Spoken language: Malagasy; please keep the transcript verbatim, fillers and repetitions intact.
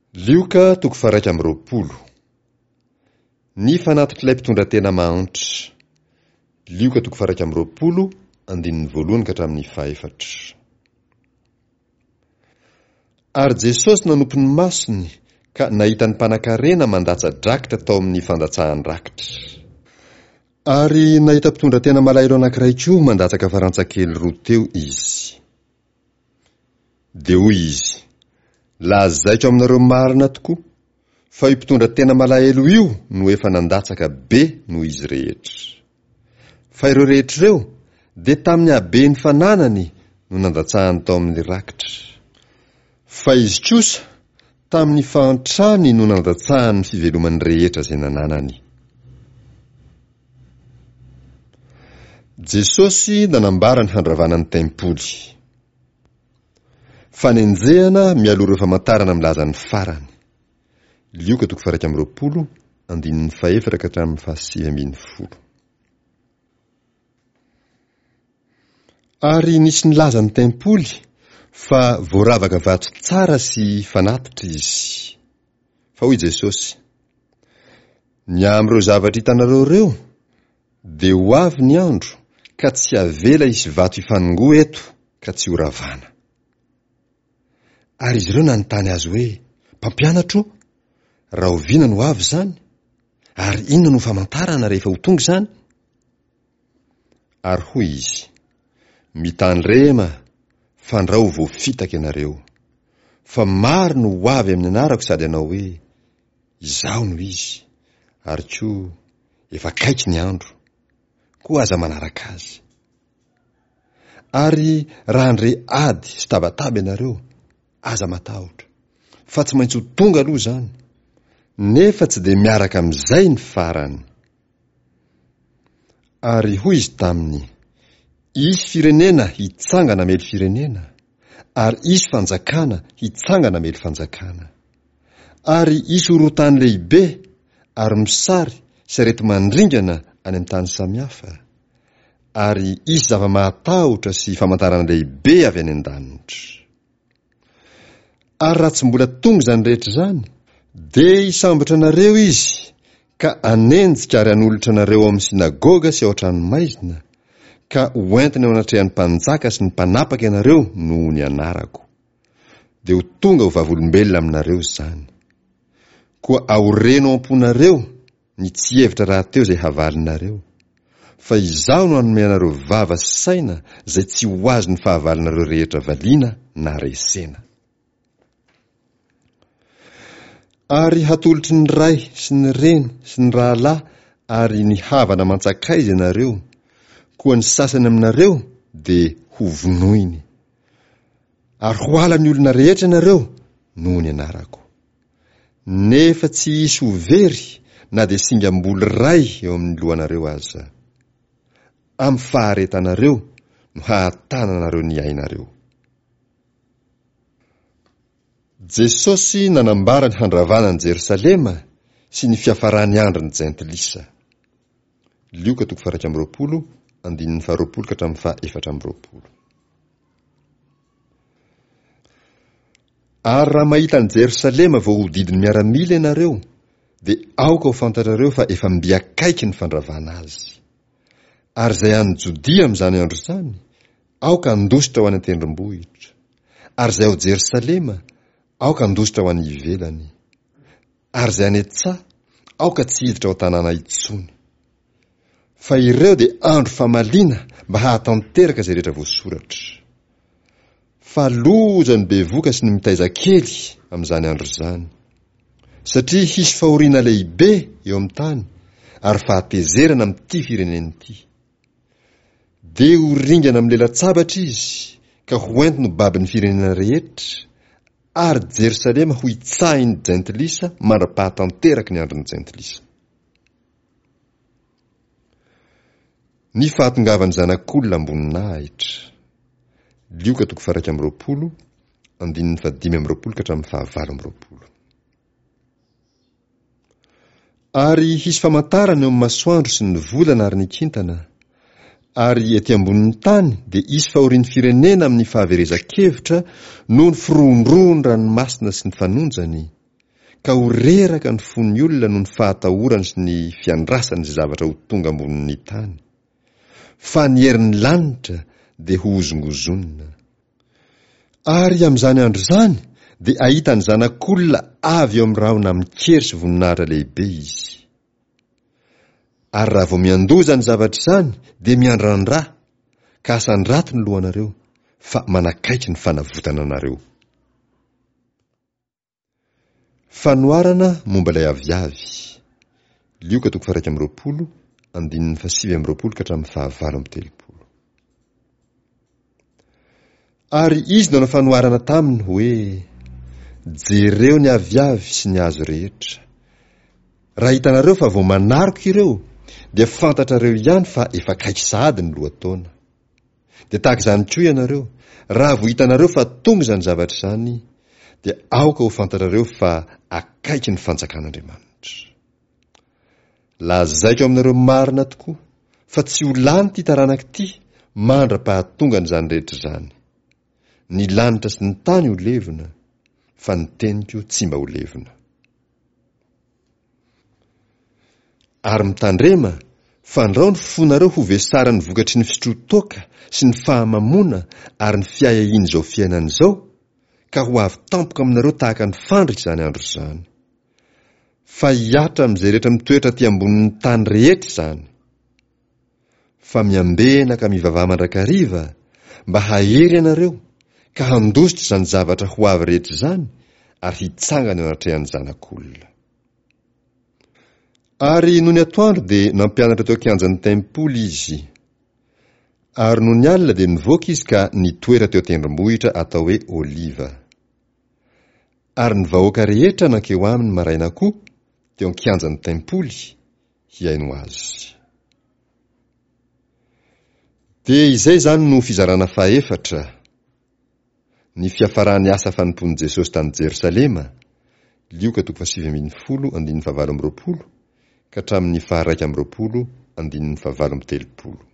Lioka toko faraika amby roapolo. Ny fanatitrilay mpitondra tena mahantra. Lioka toko faraika amby roapolo, andininy voalohany ka hatramin'ny fahaefatra. Ary Jesosy nanompo ny masony ka nahita ny mpanan-karena mandatsa drakitra tao amin'ny fandatsahan rakitra. Ary nahita mpitondra tena malahelo anankiray koa mandatsaka farantsakely roa teo izy. Dia hoy izy: lazaiko aminareo marina tokoa fa io mpitondra tena malahelo io no efa nandatsaka be noho izy rehetra. Fa ireo rehetra ireo dia tamin'ny habeny fananany no nandatsahany tao amin'ny rakitra. Fa izy kosa tamin'ny fahantrany no nandatsahany fivelomany rehetra izay nananany. Jesosy nanambara ny handravanany tempoly. Fanenjehana mialoha ireo famantarana milaza ny farany. Lioka toko faraika amby roapolo, andininy fahaefatra ka hatramin'ny fahasivy ambin'ny folo. Ary nisy nilaza ny tempoly fa voaravaka vato tsara sy fanatitra izy. Fa hoy Jesosy: ny amin'ireo zavatra hitanareo reo dia ho avy ny andro ka tsy havela isy vato hifanongoa eto ka tsy ho ravana. Ary izy ireo nanontany azy hoe: mpampianatro, raha oviana no avy zany? Ary inona no famantarana rehefa ho tonga zany? Ary hoy izy: mitandrema fa andra ho voafitaka ianareo. Fa maro no ho avy amin'ny anarako sady ianao hoe izao no izy, ary koa efa akaiky ny andro, koa aza manaraka azy. Ary raha andre ady sy tabataba ianareo, aza matahotra, fa tsy maintsy ho tonga aloha zany, nefa tsy dia miaraka amin'izay ny farany. Ary hoy izy taminy: isy firenena hitsangana mely firenena, ary isy fanjakana hitsangana mely fanjakana. Ary isy horontany lehibe ary misary sy arety mandringana any amin'ny tany samihafa. Ary isy zava-matahotra sy famantarana lehibe avy any an-danitra. Ary raha tsy mbola tonga zany rehetra zany, dia hisambotra anareo izy ka anenjika ary hanolotra anareo amin'ny sinagoga sy ao an-tranomaizina, ka hoentiny ao anatrehan'ny mpanjaka sy ny mpanapaka ianareo noho ny anarako. Dia ho tonga ho vavolombelona aminareo zany. Koa aoreno amponareo ny tsy hevitra rahateo izay havalinareo. Fa izaho no hanome anareo vava sy saina izay tsy ho azo ny fahavalinareo rehetra valiana na resena. Ary hatolotry ny ray sy ny reny sy ny rahalahy ary ny havana mantsakaiza ianareo, koa ny sasany aminareo dia ho vonoiny. Ary ho ala ny olona rehetra ianareo noho ny anarako. Nefa tsy hisy ho very na dia singam-boly ray eo amin'ny lohanareo aza. Amin'ny faharetanareo no hahatananareo ny ainareo. Jesosy nanambara ny handravana ny Jerosalema sy ny fiafarany andro ny jentilisa. Lioka toko faraika amby roapolo, andininy faharoapolo ka hatramin'ny fahaefatra amby roapolo. Ary raha mahita ny Jerosalema vao hodidiny miaramila ianareo, dia aoka ho fantatrareo fa efa mbiakaiky ny fandravana azy. Ary izay any Jodia amin'izany andro izany, aoka handositra ho any an-tendrombohitra. Ary izay ao Jerosalema, aoka handositra ho any ivelany. Ary izay any an-tsaha, aoka tsy hiditra ao tanàna intsony. Fa ireo dia andro famaliana mba hahatanteraka izay rehetra voasoratra. Fa loza ny bevoka sy ny mitaiza kely amin'izany andro izany. Satria hisy fahoriana lehibe eo amin'ny tany, ary fahatezerana amin'ity firenena ity. Dia ho ringana amin'ny lela-tsabatra izy, ka ho entiny ho babin'ny firenena rehetra, ary Jerosalema ho itsahiny jentilisa mandra-pahatanteraka ny andron'ny jentilisa. Ny fahatongavan'ny zanak'olona amboninahitra. Lioka toko faraika amby roapolo, andininy fahadimy amby roapolo ka hatramin'ny fahavalo amby roapolo. Ary hisy famantarana eo amin'ny masoandro sy ny volana ary ny kintana. Ary ety ambonin'ny tany dia hisy fahorian'ny firenena amin'ny fahaverezan-kevitra noho ny firondroan'ny ranomasina sy ny fanonjany, ka ho reraka ny fon'ny olona no ny fahatahorany sy ny fiandrasany izay zavatra ho tonga ambonin'ny tany. Fa ny herin'ny lanitra dia ho ozongozonina. Ary amin'izany andro izany dia ahita ny zanak'olona avy eo amin'ny rahona mikery sy voninahitra lehibe izy. Ary raha vao miandoza ny zavatra izany dia miandran-dra, ka asan-drato ny lohanareo, fa manakaiky ny fanavotana anareo. Fanoarana momba ilay aviavy. Lioka toko faha raika amby roapolo, andininy fasivy amby roapolo ka hatramin'ny fahavalo amby telopolo. Ary izy nanao fanoarana taminy hoe, jereo ny aviavy sy ny hazo rehetra. Raha hitanareo fa vao manaroko ireo, dia fantatrareo ihany fa efa akaiky sahady ny lohataona. Dia tahaka izany koa ianareo, raha vao hitanareo fa tonga izany zavatra izany, dia aoka ho fantatrareo fa akaiky ny fanjakan'Andriamanitra. Lazaiko aminareo marina tokoa, fa tsy ho lany ity taranaka ity mandra-pahatonga n'izany rehetra izany. Ny lanitra sy ny tany ho levona, fa ny teniko tsy mba ho levona. Ary mitandrema fa andrao ny fonareo ho vesara ny vokatry ny fitrotoka sy ny fahamamona ary ny fiahiahiny izao fiainana izao, ka ho avy tampoka aminareo tahaka ny fandrika izany andro izany. Fa hiatra amin'izay rehetra mitoetra aty ambonin'ny tany rehetra izany. Fa miambena ka mivavaha mandrakariva mba hahery ianareo ka handositra izany zavatra ho avy rehetra izany ary hitsangana eo anatrehan'ny zanak'olona. Ary noho ny atoandro dia nampianatra teo an-kianjan'ny tempoly izy. Ary noho ny alina dia nivoaka izy ka nitoera teo tendrombohitra atao hoe Oliva. Ary ny vahoaka rehetra nankeo aminy maraina koa teo an-kianjan'ny tempoly hiaino azy. Dia izay izany no fizarana fahaefatra, ny fiafaran'ny asa fanompon'i Jesosy tany Jerosalema, Lioka toko faha sivy ambin'ny folo andininy fahavalo amby roapolo ka hatramin'ny faha raika amby roapolo andininy fahavalo amby telopolo.